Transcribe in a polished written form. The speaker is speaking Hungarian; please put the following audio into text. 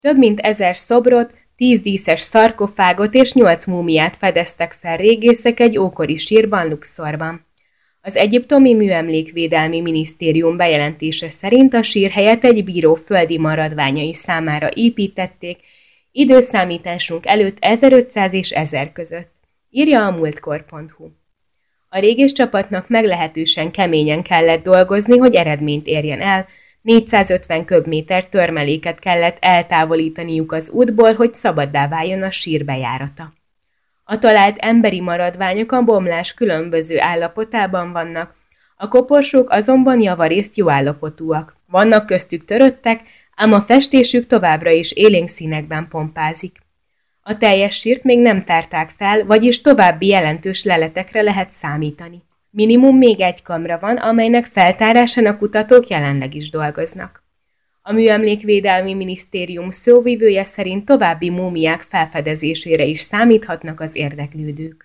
Több mint 1000 szobrot, 10 díszes szarkofágot és 8 múmiát fedeztek fel régészek egy ókori sírban Luxorban. Az egyiptomi műemlékvédelmi minisztérium bejelentése szerint a sírhelyet egy bíró földi maradványai számára építették, időszámításunk előtt 1500 és 1000 között, írja a múltkor.hu. A régészcsapatnak meglehetősen keményen kellett dolgozni, hogy eredményt érjen el, 450 köbméter törmeléket kellett eltávolítaniuk az útból, hogy szabaddá váljon a sír bejárata. A talált emberi maradványok a bomlás különböző állapotában vannak, a koporsók azonban javarészt jó állapotúak. Vannak köztük töröttek, ám a festésük továbbra is élénk színekben pompázik. A teljes sírt még nem tárták fel, vagyis további jelentős leletekre lehet számítani. Minimum még egy kamra van, amelynek feltárásán a kutatók jelenleg is dolgoznak. A Műemlékvédelmi Minisztérium szóvivője szerint további múmiák felfedezésére is számíthatnak az érdeklődők.